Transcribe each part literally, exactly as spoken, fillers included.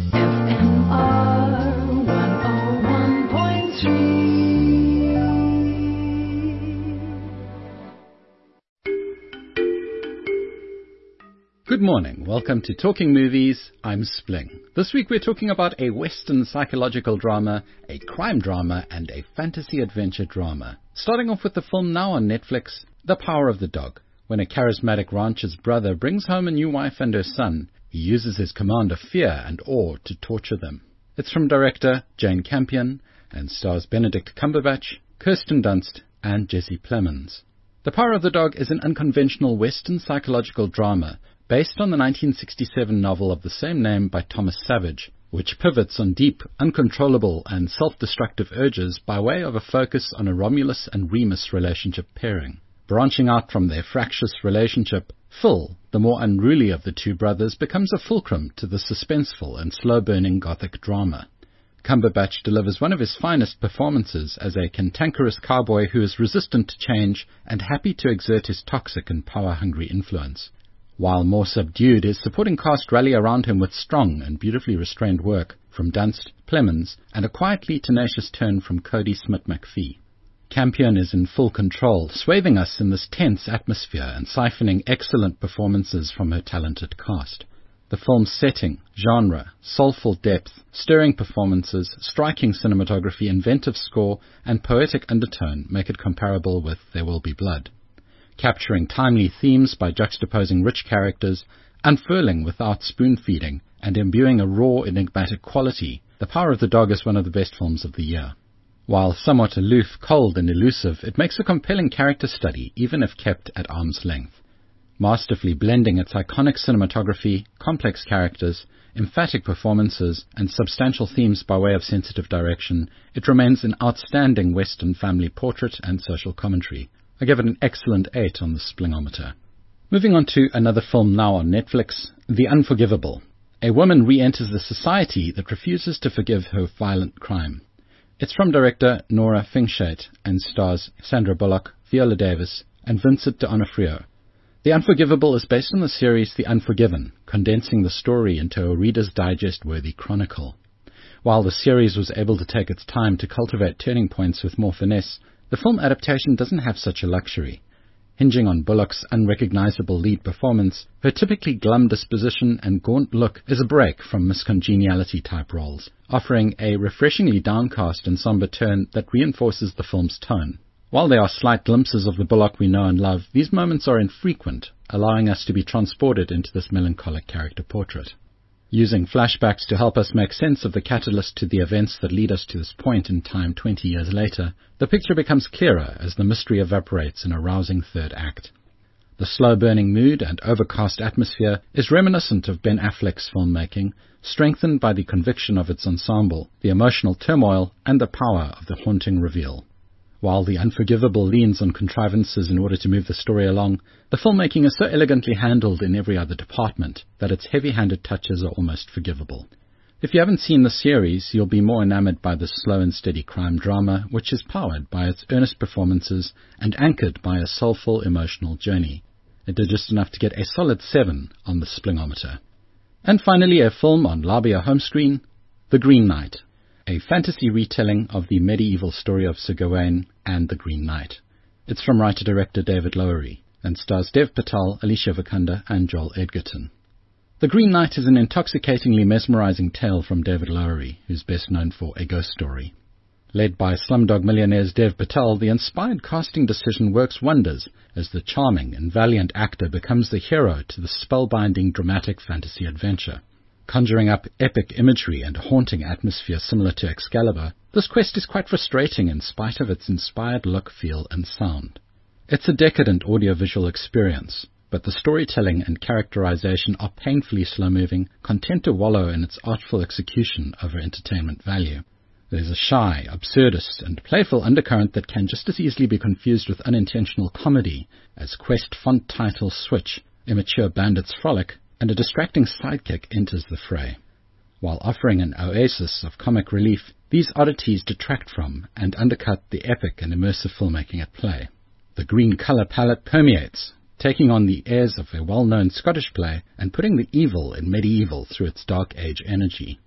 Good morning. Welcome to Talking Movies. I'm Spling. This week we're talking about a Western psychological drama, a crime drama, and a fantasy adventure drama. Starting off with the film now on Netflix, The Power of the Dog. When a charismatic rancher's brother brings home a new wife and her son, he uses his command of fear and awe to torture them. It's from director Jane Campion and stars Benedict Cumberbatch, Kirsten Dunst, and Jesse Plemons. The Power of the Dog is an unconventional Western psychological drama based on the nineteen sixty-seven novel of the same name by Thomas Savage, which pivots on deep, uncontrollable, and self-destructive urges by way of a focus on a Romulus and Remus relationship pairing. Branching out from their fractious relationship, Phil, the more unruly of the two brothers, becomes a fulcrum to the suspenseful and slow-burning gothic drama. Cumberbatch delivers one of his finest performances as a cantankerous cowboy who is resistant to change and happy to exert his toxic and power-hungry influence. While more subdued, his supporting cast rally around him with strong and beautifully restrained work from Dunst, Plemons, and a quietly tenacious turn from Cody Smith-McPhee. Campion is in full control, swathing us in this tense atmosphere and siphoning excellent performances from her talented cast. The film's setting, genre, soulful depth, stirring performances, striking cinematography, inventive score, and poetic undertone make it comparable with There Will Be Blood. Capturing timely themes by juxtaposing rich characters, unfurling without spoon-feeding, and imbuing a raw, enigmatic quality, The Power of the Dog is one of the best films of the year. While somewhat aloof, cold, and elusive, it makes a compelling character study, even if kept at arm's length. Masterfully blending its iconic cinematography, complex characters, emphatic performances, and substantial themes by way of sensitive direction, it remains an outstanding Western family portrait and social commentary. I give it an excellent eight on the Splingometer. Moving on to another film now on Netflix, The Unforgivable. A woman re-enters the society that refuses to forgive her violent crime. It's from director Nora Fingshade and stars Sandra Bullock, Viola Davis, and Vincent D'Onofrio. The Unforgivable is based on the series The Unforgiven, condensing the story into a Reader's Digest-worthy chronicle. While the series was able to take its time to cultivate turning points with more finesse, the film adaptation doesn't have such a luxury. Hinging on Bullock's unrecognizable lead performance, her typically glum disposition and gaunt look is a break from Miss Congeniality-type roles, offering a refreshingly downcast and somber turn that reinforces the film's tone. While there are slight glimpses of the Bullock we know and love, these moments are infrequent, allowing us to be transported into this melancholic character portrait. Using flashbacks to help us make sense of the catalyst to the events that lead us to this point in time twenty years later, the picture becomes clearer as the mystery evaporates in a rousing third act. The slow-burning mood and overcast atmosphere is reminiscent of Ben Affleck's filmmaking, strengthened by the conviction of its ensemble, the emotional turmoil, and the power of the haunting reveal. While The Unforgivable leans on contrivances in order to move the story along, the filmmaking is so elegantly handled in every other department that its heavy-handed touches are almost forgivable. If you haven't seen the series, you'll be more enamored by this slow and steady crime drama, which is powered by its earnest performances and anchored by a soulful emotional journey. It did just enough to get a solid seven on the Splingometer. And finally, a film on Labia home screen, The Green Knight, a fantasy retelling of the medieval story of Sir Gawain and the Green Knight. It's from writer-director David Lowery and stars Dev Patel, Alicia Vikander, and Joel Edgerton. The Green Knight is an intoxicatingly mesmerizing tale from David Lowery, who's best known for A Ghost Story. Led by Slumdog Millionaire's Dev Patel, the inspired casting decision works wonders as the charming and valiant actor becomes the hero to the spellbinding dramatic fantasy adventure. Conjuring up epic imagery and a haunting atmosphere similar to Excalibur, this quest is quite frustrating in spite of its inspired look, feel, and sound. It's a decadent audiovisual experience, but the storytelling and characterization are painfully slow-moving, content to wallow in its artful execution over entertainment value. There's a shy, absurdist, and playful undercurrent that can just as easily be confused with unintentional comedy as quest font titles switch, immature bandits frolic, and a distracting sidekick enters the fray. While offering an oasis of comic relief, these oddities detract from and undercut the epic and immersive filmmaking at play. The green colour palette permeates, taking on the airs of a well-known Scottish play and putting the evil in medieval through its dark age energy.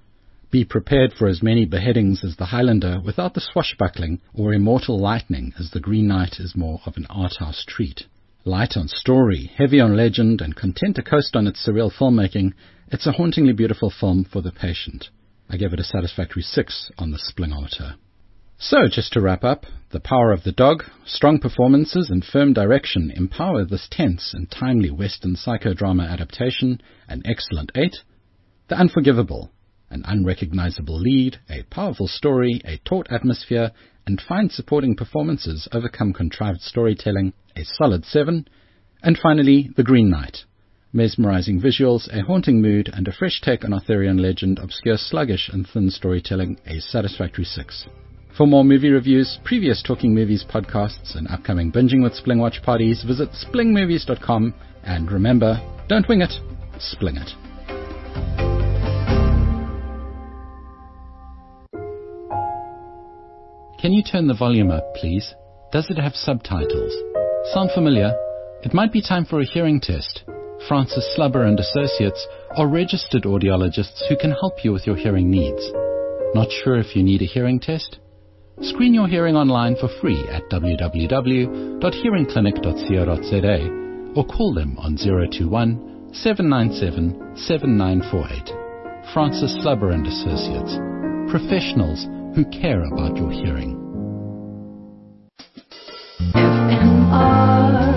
Be prepared for as many beheadings as the Highlander without the swashbuckling, or immortal lightning as the Green Knight is more of an art house treat. Light on story, heavy on legend, and content to coast on its surreal filmmaking, it's a hauntingly beautiful film for the patient. I gave it a satisfactory six on the Splingometer. So, just to wrap up, the power of the dog, strong performances and firm direction empower this tense and timely Western psychodrama adaptation, an excellent eight. The Unforgivable, an unrecognizable lead, a powerful story, a taut atmosphere, and fine supporting performances overcome contrived storytelling, a solid seven. And finally, The Green Knight. Mesmerizing visuals, a haunting mood, and a fresh take on Arthurian legend, obscure, sluggish, and thin storytelling, a satisfactory six. For more movie reviews, previous Talking Movies podcasts, and upcoming Binging with Spling watch parties, visit spling movies dot com. And remember, don't wing it, spling it. Can you turn the volume up, please? Does it have subtitles? Sound familiar? It might be time for a hearing test. Francis Slubber and Associates are registered audiologists who can help you with your hearing needs. Not sure if you need a hearing test? Screen your hearing online for free at w w w dot hearing clinic dot co dot z a or call them on zero two one, seven nine seven, seven nine four eight. Francis Slubber and Associates. Professionals who care about your hearing. F M R